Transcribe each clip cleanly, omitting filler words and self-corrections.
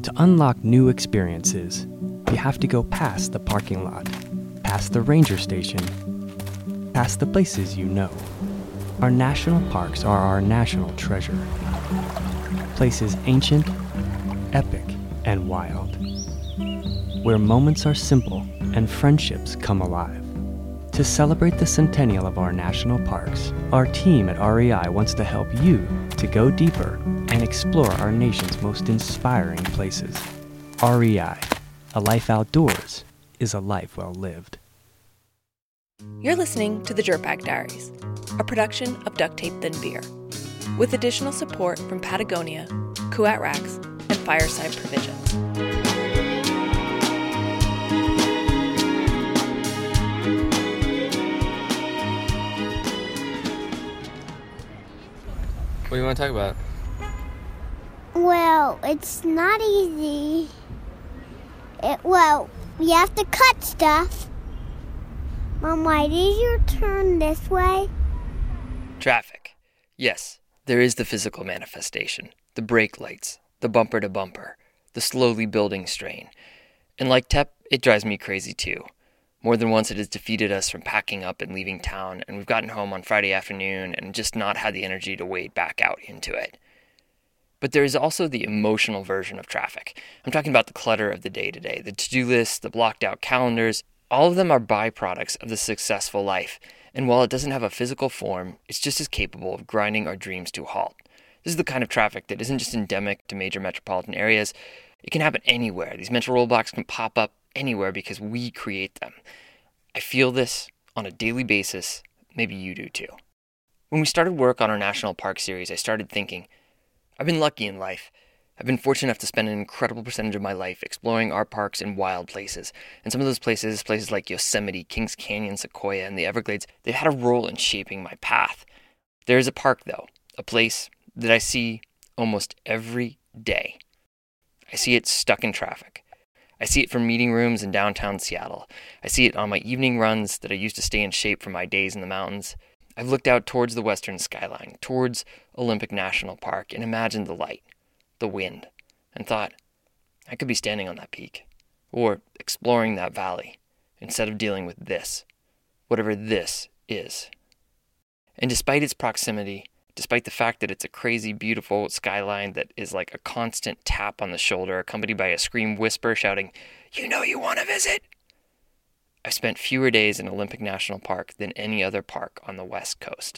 To unlock new experiences, you have to go past the parking lot, past the ranger station, past the places you know. Our national parks are our national treasure. Places ancient, epic, and wild. Where moments are simple and friendships come alive. To celebrate the centennial of our national parks, our team at REI wants to help you to go deeper and explore our nation's most inspiring places. REI, a life outdoors is a life well lived. You're listening to the Dirtbag Diaries, a production of Duct Tape Then Beer, with additional support from Patagonia, Kuat Racks, and Fireside Provisions. What do you want to talk about? Well, it's not easy. You have to cut stuff. Mom, why did you turn this way? Traffic. Yes, there is the physical manifestation. The brake lights, the bumper-to-bumper, the slowly building strain. And like Tep, it drives me crazy too. More than once it has defeated us from packing up and leaving town, and we've gotten home on Friday afternoon and just not had the energy to wade back out into it. But there is also the emotional version of traffic. I'm talking about the clutter of the day-to-day, the to-do lists, the blocked-out calendars. All of them are byproducts of the successful life, and while it doesn't have a physical form, it's just as capable of grinding our dreams to a halt. This is the kind of traffic that isn't just endemic to major metropolitan areas. It can happen anywhere. These mental roadblocks can pop up anywhere because we create them. I feel this on a daily basis. Maybe you do too. When we started work on our National Park series, I started thinking, I've been lucky in life. I've been fortunate enough to spend an incredible percentage of my life exploring our parks in wild places. And some of those places like Yosemite, Kings Canyon, Sequoia, and the Everglades, they've had a role in shaping my path. There is a park, though, a place that I see almost every day. I see it stuck in traffic. I see it from meeting rooms in downtown Seattle. I see it on my evening runs that I used to stay in shape for my days in the mountains. I've looked out towards the western skyline, towards Olympic National Park, and imagined the light, the wind, and thought, I could be standing on that peak, or exploring that valley, instead of dealing with this, whatever this is. And despite its proximity, despite the fact that it's a crazy, beautiful skyline that is like a constant tap on the shoulder, accompanied by a scream whisper shouting, "You know you want to visit?" I've spent fewer days in Olympic National Park than any other park on the West Coast.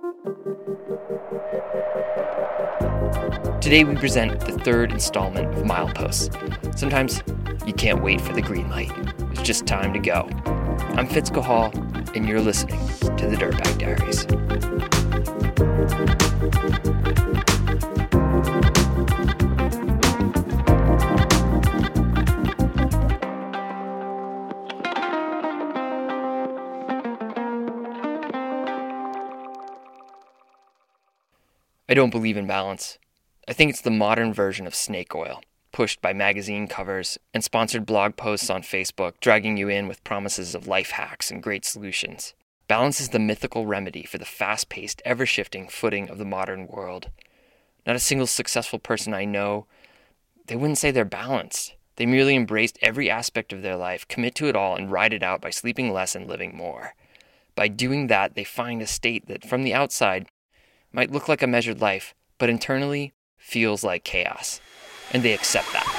Today we present the third installment of Mileposts. Sometimes you can't wait for the green light. It's just time to go. I'm Fitz Cahall, and you're listening to the Dirtbag Diaries. I don't believe in balance. I think it's the modern version of snake oil, pushed by magazine covers and sponsored blog posts on Facebook, dragging you in with promises of life hacks and great solutions. Balance is the mythical remedy for the fast-paced, ever-shifting footing of the modern world. Not a single successful person I know, they wouldn't say they're balanced. They merely embraced every aspect of their life, commit to it all, and ride it out by sleeping less and living more. By doing that, they find a state that, from the outside, might look like a measured life, but internally feels like chaos. And they accept that.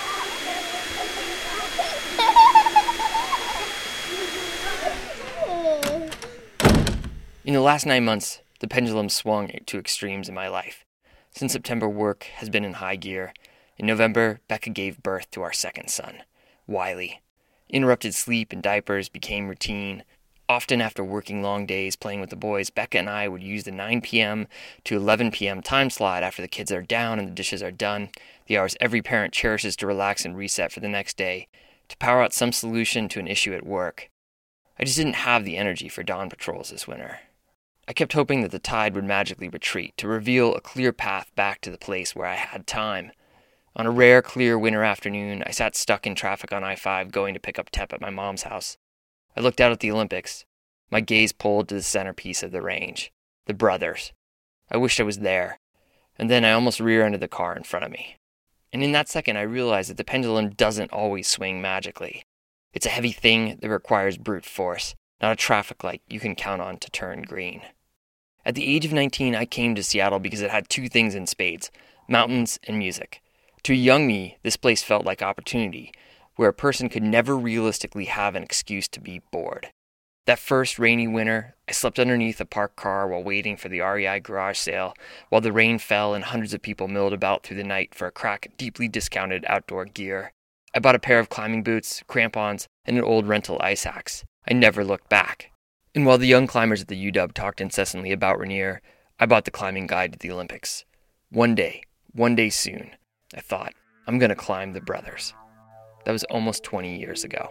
In the last 9 months, the pendulum swung to extremes in my life. Since September, work has been in high gear. In November, Becca gave birth to our second son, Wiley. Interrupted sleep and diapers became routine. Often after working long days playing with the boys, Becca and I would use the 9 p.m. to 11 p.m. time slot after the kids are down and the dishes are done, the hours every parent cherishes to relax and reset for the next day, to power out some solution to an issue at work. I just didn't have the energy for dawn patrols this winter. I kept hoping that the tide would magically retreat, to reveal a clear path back to the place where I had time. On a rare, clear winter afternoon, I sat stuck in traffic on I-5 going to pick up Tep at my mom's house. I looked out at the Olympics. My gaze pulled to the centerpiece of the range, the brothers. I wished I was there. And then I almost rear-ended the car in front of me. And in that second, I realized that the pendulum doesn't always swing magically. It's a heavy thing that requires brute force, not a traffic light you can count on to turn green. At the age of 19, I came to Seattle because it had two things in spades: mountains and music. To a young me, this place felt like opportunity, where a person could never realistically have an excuse to be bored. That first rainy winter, I slept underneath a parked car while waiting for the REI garage sale, while the rain fell and hundreds of people milled about through the night for a crack at deeply discounted outdoor gear. I bought a pair of climbing boots, crampons, and an old rental ice axe. I never looked back. And while the young climbers at the UW talked incessantly about Rainier, I bought the climbing guide to the Olympics. One day soon, I thought, I'm going to climb the Brothers. That was almost 20 years ago.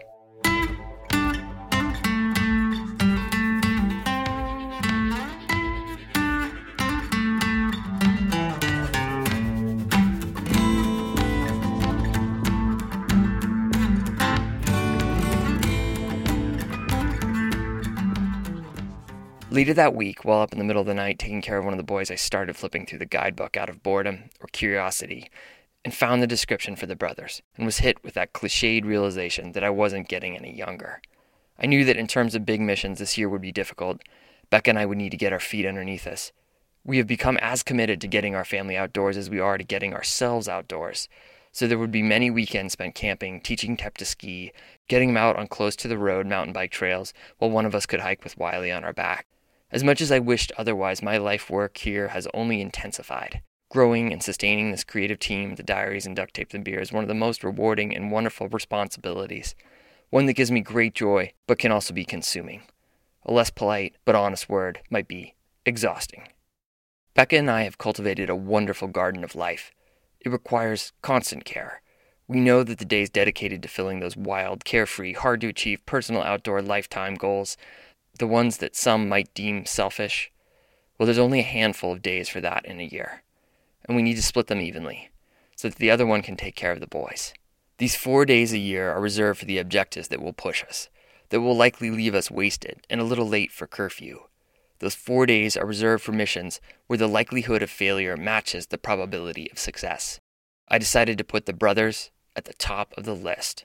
Later that week, while up in the middle of the night taking care of one of the boys, I started flipping through the guidebook out of boredom or curiosity and found the description for the Brothers and was hit with that cliched realization that I wasn't getting any younger. I knew that in terms of big missions, this year would be difficult. Becca and I would need to get our feet underneath us. We have become as committed to getting our family outdoors as we are to getting ourselves outdoors. So there would be many weekends spent camping, teaching Tep to ski, getting him out on close to the road mountain bike trails, while one of us could hike with Wiley on our back. As much as I wished otherwise, my life work here has only intensified. Growing and sustaining this creative team, the Diaries and Duct Tape and Beer, is one of the most rewarding and wonderful responsibilities. One that gives me great joy, but can also be consuming. A less polite, but honest word might be exhausting. Becca and I have cultivated a wonderful garden of life. It requires constant care. We know that the days dedicated to filling those wild, carefree, hard-to-achieve personal outdoor lifetime goals, the ones that some might deem selfish, well, there's only a handful of days for that in a year. And we need to split them evenly, so that the other one can take care of the boys. These 4 days a year are reserved for the objectives that will push us, that will likely leave us wasted and a little late for curfew. Those 4 days are reserved for missions where the likelihood of failure matches the probability of success. I decided to put the Brothers at the top of the list.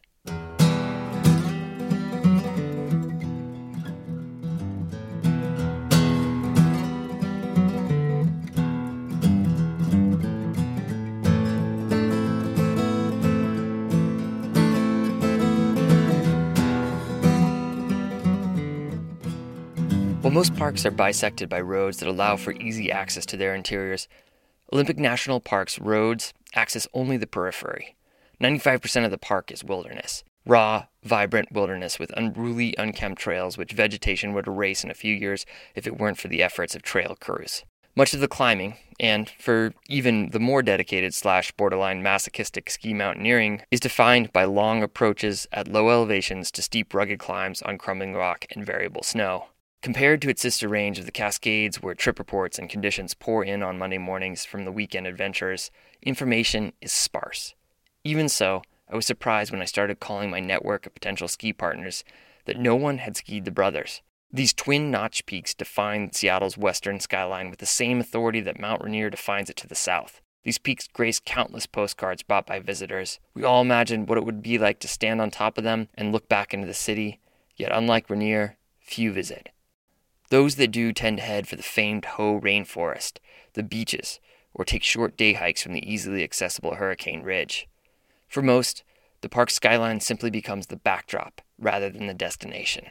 While most parks are bisected by roads that allow for easy access to their interiors, Olympic National Park's roads access only the periphery. 95% of the park is wilderness. Raw, vibrant wilderness with unruly, unkempt trails which vegetation would erase in a few years if it weren't for the efforts of trail crews. Much of the climbing, and for even the more dedicated / borderline masochistic ski mountaineering, is defined by long approaches at low elevations to steep rugged climbs on crumbling rock and variable snow. Compared to its sister range of the Cascades, where trip reports and conditions pour in on Monday mornings from the weekend adventurers, information is sparse. Even so, I was surprised when I started calling my network of potential ski partners that no one had skied the Brothers. These twin notch peaks define Seattle's western skyline with the same authority that Mount Rainier defines it to the south. These peaks grace countless postcards bought by visitors. We all imagined what it would be like to stand on top of them and look back into the city, yet unlike Rainier, few visit. Those that do tend to head for the famed Hoh Rainforest, the beaches, or take short day hikes from the easily accessible Hurricane Ridge. For most, the park's skyline simply becomes the backdrop rather than the destination.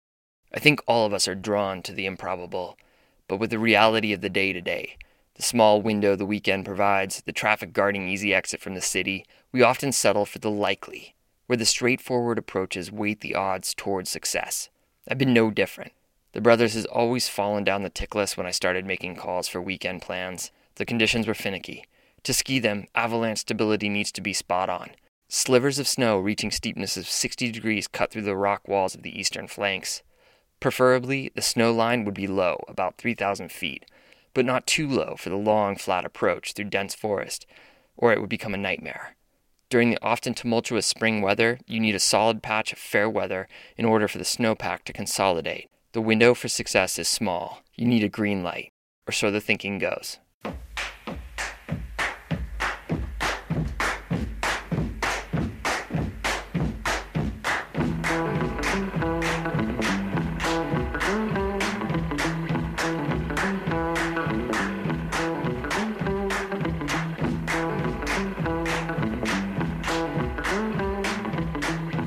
I think all of us are drawn to the improbable, but with the reality of the day-to-day, the small window the weekend provides, the traffic-guarding easy exit from the city, we often settle for the likely, where the straightforward approaches weight the odds towards success. I've been no different. The Brothers has always fallen down the tick list when I started making calls for weekend plans. The conditions were finicky. To ski them, avalanche stability needs to be spot on. Slivers of snow reaching steepness of 60 degrees cut through the rock walls of the eastern flanks. Preferably, the snow line would be low, about 3,000 feet, but not too low for the long, flat approach through dense forest, or it would become a nightmare. During the often tumultuous spring weather, you need a solid patch of fair weather in order for the snowpack to consolidate. The window for success is small. You need a green light, or so the thinking goes.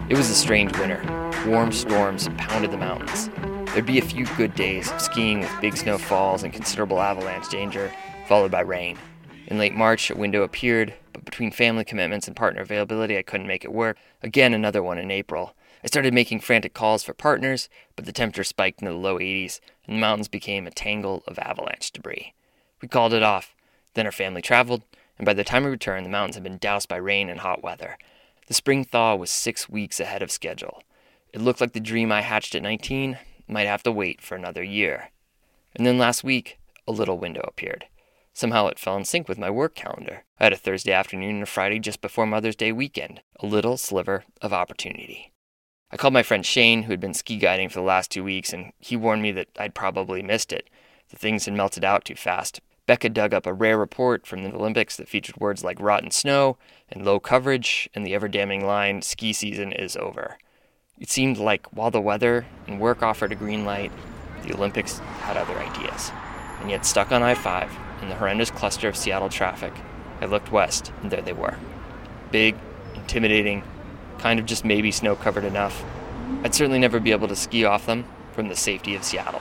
It was a strange winter. Warm storms pounded the mountains. There'd be a few good days of skiing with big snowfalls and considerable avalanche danger, followed by rain. In late March, a window appeared, but between family commitments and partner availability, I couldn't make it work. Again, another one in April. I started making frantic calls for partners, but the temperature spiked into the low 80s, and the mountains became a tangle of avalanche debris. We called it off. Then our family traveled, and by the time we returned, the mountains had been doused by rain and hot weather. The spring thaw was 6 weeks ahead of schedule. It looked like the dream I hatched at 19 might have to wait for another year. And then last week, a little window appeared. Somehow it fell in sync with my work calendar. I had a Thursday afternoon and a Friday just before Mother's Day weekend. A little sliver of opportunity. I called my friend Shane, who had been ski guiding for the last 2 weeks, and he warned me that I'd probably missed it. The things had melted out too fast. Becca dug up a rare report from the Olympics that featured words like rotten snow and low coverage and the ever-damning line, ski season is over. It seemed like while the weather and work offered a green light, the Olympics had other ideas. And yet stuck on I-5 in the horrendous cluster of Seattle traffic, I looked west, and there they were. Big, intimidating, kind of just maybe snow-covered enough. I'd certainly never be able to ski off them from the safety of Seattle.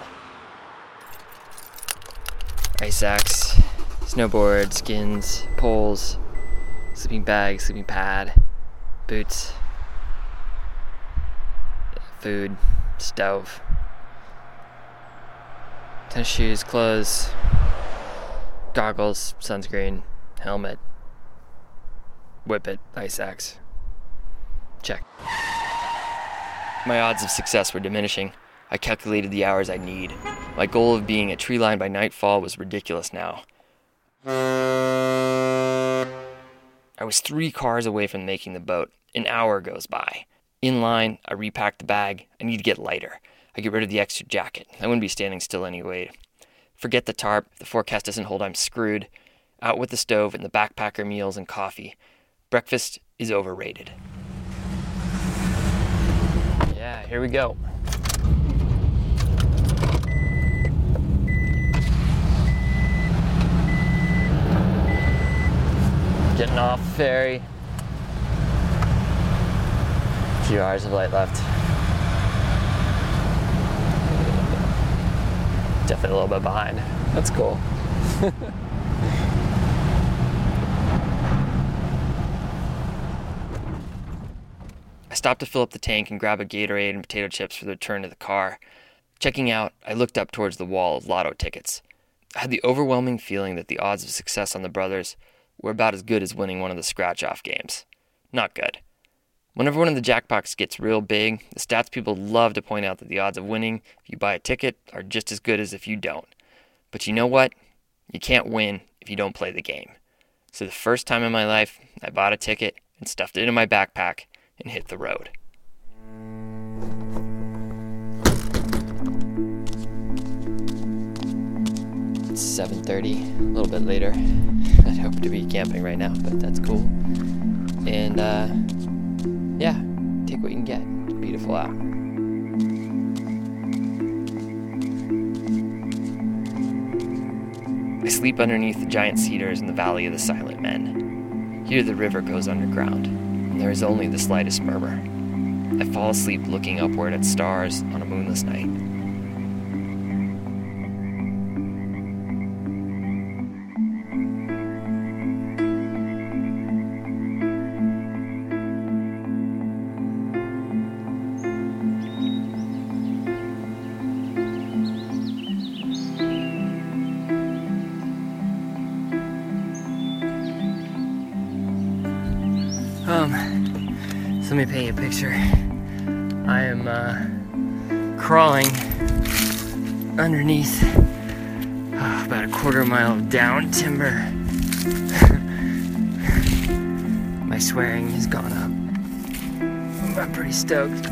Ice axe, snowboard, skins, poles, sleeping bag, sleeping pad, boots, food, stove, tennis shoes, clothes, goggles, sunscreen, helmet, whippet, ice axe. Check. My odds of success were diminishing. I calculated the hours I'd need. My goal of being at tree line by nightfall was ridiculous now. I was 3 cars away from making the boat. An hour goes by. In line, I repack the bag. I need to get lighter. I get rid of the extra jacket. I wouldn't be standing still anyway. Forget the tarp. If the forecast doesn't hold, I'm screwed. Out with the stove and the backpacker meals and coffee. Breakfast is overrated. Yeah, here we go. Getting off the ferry. A few hours of light left. Definitely a little bit behind. That's cool. I stopped to fill up the tank and grab a Gatorade and potato chips for the return to the car. Checking out, I looked up towards the wall of lotto tickets. I had the overwhelming feeling that the odds of success on the brothers were about as good as winning one of the scratch-off games. Not good. Whenever one of the jackpots gets real big, the stats people love to point out that the odds of winning if you buy a ticket are just as good as if you don't. But you know what? You can't win if you don't play the game. So the first time in my life, I bought a ticket and stuffed it in my backpack and hit the road. It's 7:30, a little bit later. I'd hope to be camping right now, but that's cool. And yeah, take what you can get. It's beautiful out. I sleep underneath the giant cedars in the Valley of the Silent Men. Here the river goes underground, and there is only the slightest murmur. I fall asleep looking upward at stars on a moonless night. So let me paint you a picture. I am crawling underneath about a quarter mile of down timber. My swearing has gone up. I'm pretty stoked.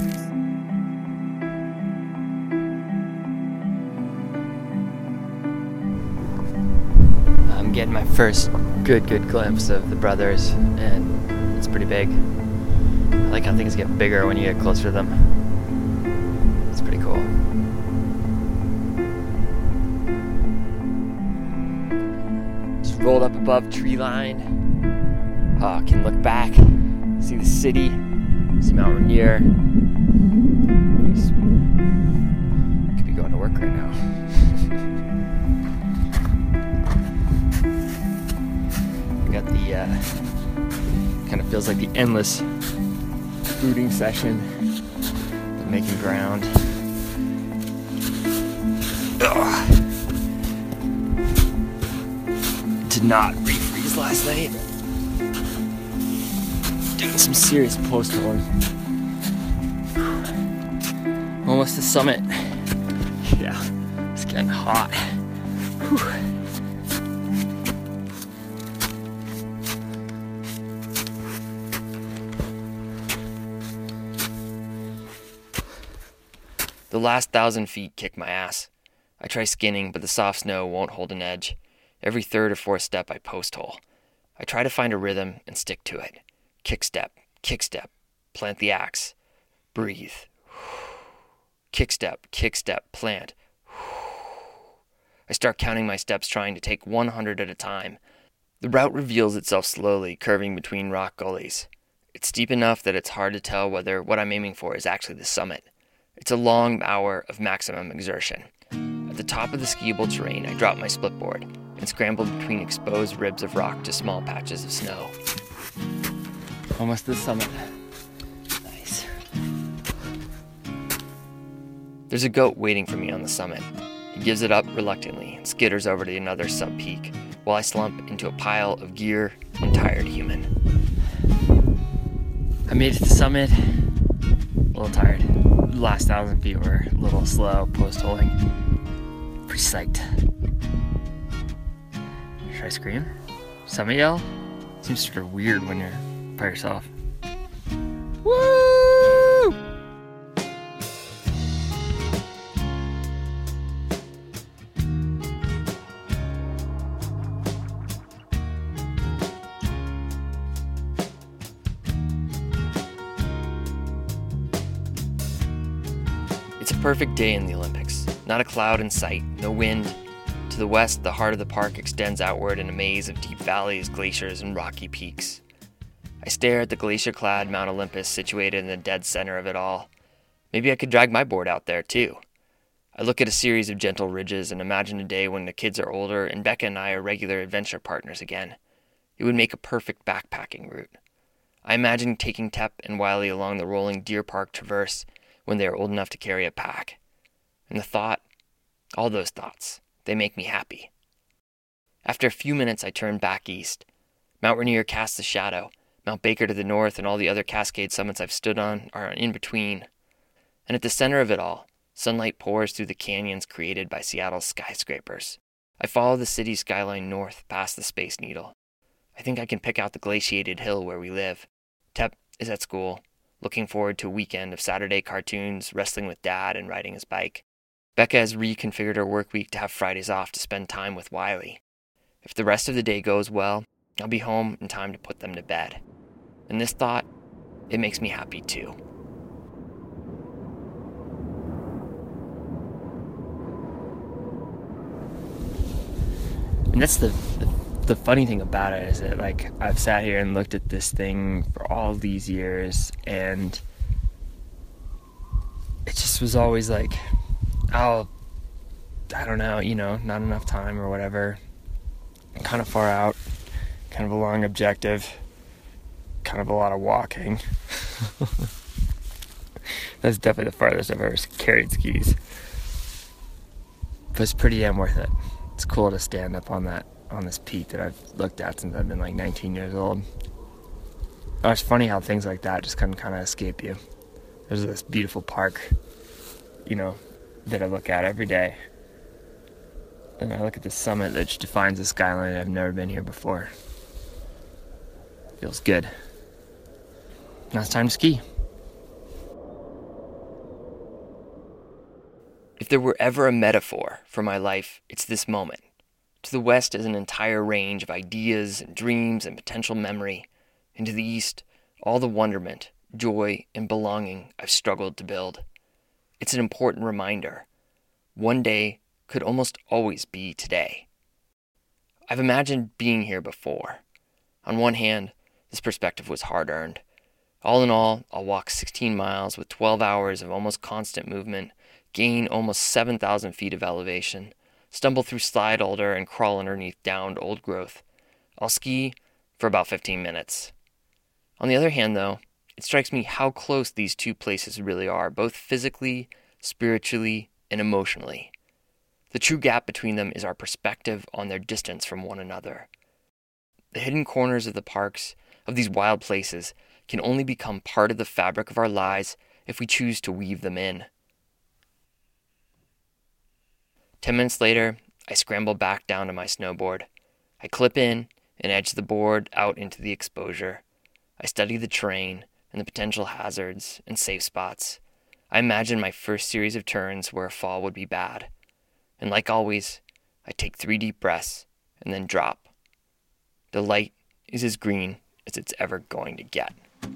I'm getting my first good glimpse of the brothers, and it's pretty big. I like how things get bigger when you get closer to them. It's pretty cool. Just rolled up above tree line. Oh, I can look back, see the City. See Mount Rainier. Pretty sweet. Could be going to work right now. We got the, kind of feels like the endless rooting session. The making ground. Ugh. Did not refreeze last night. Doing some serious post holing. Almost the summit. Yeah, it's getting hot. Whew. The last 1,000 feet kick my ass. I try skinning, but the soft snow won't hold an edge. Every third or fourth step I post hole. I try to find a rhythm and stick to it. Kick step, plant the axe, breathe. Kick step, plant. I start counting my steps, trying to take 100 at a time. The route reveals itself slowly, curving between rock gullies. It's steep enough that it's hard to tell whether what I'm aiming for is actually the summit. It's a long hour of maximum exertion. At the top of the skiable terrain, I drop my splitboard and scramble between exposed ribs of rock to small patches of snow. Almost to the summit. Nice. There's a goat waiting for me on the summit. He gives it up reluctantly and skitters over to another sub-peak, while I slump into a pile of gear and tired human. I made it to the summit. A little tired. The last 1,000 feet were a little slow post-holing. Pretty psyched. Should I scream? Summit yell? Seems sort of weird when you're by yourself. Woo! It's a perfect day in the Olympics. Not a cloud in sight, no wind. To the west, the heart of the park extends outward in a maze of deep valleys, glaciers, and rocky peaks. I stare at the glacier-clad Mount Olympus situated in the dead center of it all. Maybe I could drag my board out there, too. I look at a series of gentle ridges and imagine a day when the kids are older and Becca and I are regular adventure partners again. It would make a perfect backpacking route. I imagine taking Tep and Wiley along the rolling Deer Park Traverse when they are old enough to carry a pack. And the thought, all those thoughts, they make me happy. After a few minutes, I turn back east. Mount Rainier casts a shadow. Mount Baker to the north and all the other Cascade summits I've stood on are in between. And at the center of it all, sunlight pours through the canyons created by Seattle's skyscrapers. I follow the city's skyline north past the Space Needle. I think I can pick out the glaciated hill where we live. Tep is at school, looking forward to a weekend of Saturday cartoons, wrestling with Dad, and riding his bike. Becca has reconfigured her work week to have Fridays off to spend time with Wiley. If the rest of the day goes well, I'll be home in time to put them to bed. And this thought, it makes me happy too. And that's the funny thing about it is that, like, I've sat here and looked at this thing for all these years, and it just was always like, I don't know, not enough time or whatever. Kind of far out, kind of a long objective, kind of a lot of walking. That's definitely the farthest I've ever carried skis. But it's pretty damn worth it. It's cool to stand up on this peak that I've looked at since I've been like 19 years old. Oh, it's funny how things like that just can kind of escape you. There's this beautiful park, that I look at every day. And I look at the summit that just defines the skyline. I've never been here before. Feels good. Now it's time to ski. If there were ever a metaphor for my life, it's this moment. To the west is an entire range of ideas and dreams and potential memory. And to the east, all the wonderment, joy, and belonging I've struggled to build. It's an important reminder. One day could almost always be today. I've imagined being here before. On one hand, this perspective was hard-earned. All in all, I'll walk 16 miles with 12 hours of almost constant movement, gain almost 7,000 feet of elevation, stumble through slide alder and crawl underneath downed old growth. I'll ski for about 15 minutes. On the other hand, though, it strikes me how close these two places really are, both physically, spiritually, and emotionally. The true gap between them is our perspective on their distance from one another. The hidden corners of the parks, of these wild places, can only become part of the fabric of our lives if we choose to weave them in. 10 minutes later, I scramble back down to my snowboard. I clip in and edge the board out into the exposure. I study the terrain and the potential hazards and safe spots. I imagine my first series of turns where a fall would be bad. And like always, I take 3 deep breaths and then drop. The light is as green as it's ever going to get.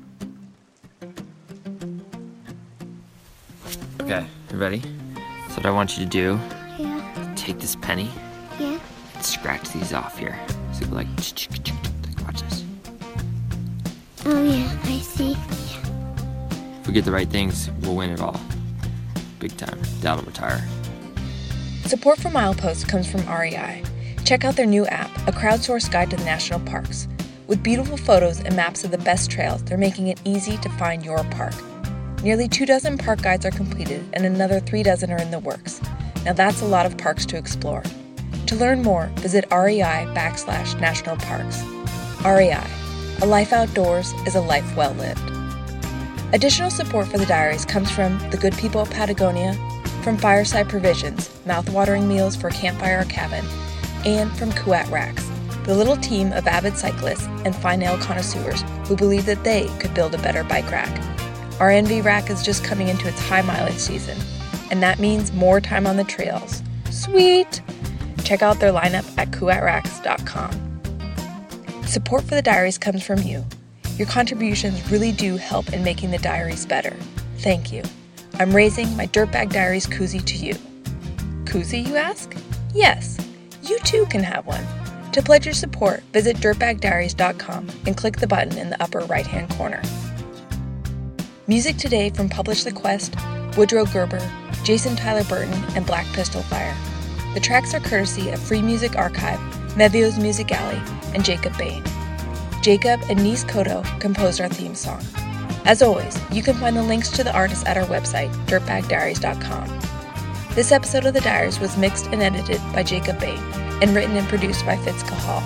Okay, you ready? So what I want you to do, take this penny, and scratch these off here. So you go like, watch this. Oh yeah, I see. If we get the right things, we'll win it all. Big time. Dad will retire. Support for Milepost comes from REI. Check out their new app, a crowdsourced guide to the national parks. With beautiful photos and maps of the best trails, they're making it easy to find your park. Nearly 24 park guides are completed, and another 36 are in the works. Now that's a lot of parks to explore. To learn more, visit REI/National Parks. REI, a life outdoors is a life well lived. Additional support for the Diaries comes from the good people of Patagonia, from Fireside Provisions, mouth-watering meals for campfire or cabin, and from Kuat Racks, the little team of avid cyclists and fine nail connoisseurs who believe that they could build a better bike rack. Our NV rack is just coming into its high mileage season, and that means more time on the trails. Sweet! Check out their lineup at kuatracks.com. Support for the Diaries comes from you. Your contributions really do help in making the Diaries better. Thank you. I'm raising my Dirtbag Diaries koozie to you. Koozie, you ask? Yes, you too can have one. To pledge your support, visit dirtbagdiaries.com and click the button in the upper right-hand corner. Music today from Publish the Quest, Woodrow Gerber, Jason Tyler Burton, and Black Pistol Fire. The tracks are courtesy of Free Music Archive, Mevio's Music Alley, and Jacob Bain. Jacob and Nis Koto composed our theme song. As always, you can find the links to the artists at our website, dirtbagdiaries.com. This episode of The Diaries was mixed and edited by Jacob Bain and written and produced by Fitz Cahal.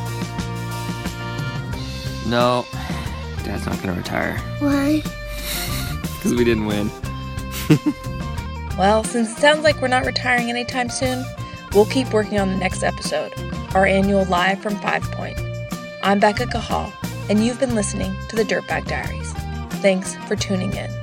No, Dad's not going to retire. Why? Because we didn't win. Well, since it sounds like we're not retiring anytime soon, we'll keep working on the next episode, our annual Live from 5 Point. I'm Becca Cahal, and you've been listening to the Dirtbag Diaries. Thanks for tuning in.